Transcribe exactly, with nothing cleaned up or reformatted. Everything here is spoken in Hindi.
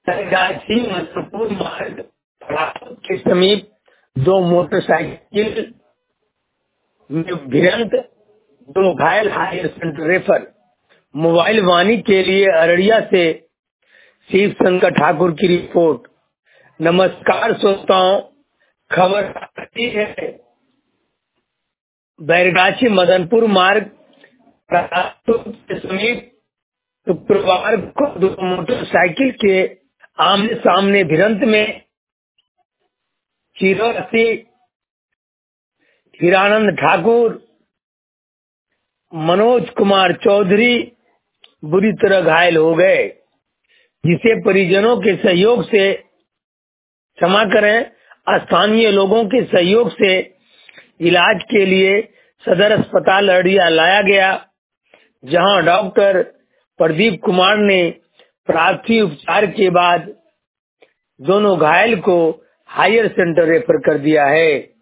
बैरगाछी मधुपुर मार्ग के समीप दो मोटरसाइकिल में भिड़ंत, दो घायल, higher centre refer. Mobile Vani के लिए अररिया से शिव शंकर ठाकुर की रिपोर्ट। नमस्कार श्रोताओं, खबर आती है बैरगाछी मदनपुर मार्ग के समीप शुक्रवार को दो मोटरसाइकिल के आमने सामने भिड़ंत में चिरौसी हीरानंद ठाकुर, मनोज कुमार चौधरी बुरी तरह घायल हो गए, जिसे परिजनों के सहयोग से क्षमा करें स्थानीय लोगों के सहयोग से इलाज के लिए सदर अस्पताल अररिया लाया गया, जहां डॉक्टर प्रदीप कुमार ने प्राथमिक उपचार के बाद दोनों घायल को हायर सेंटर रेफर कर दिया है।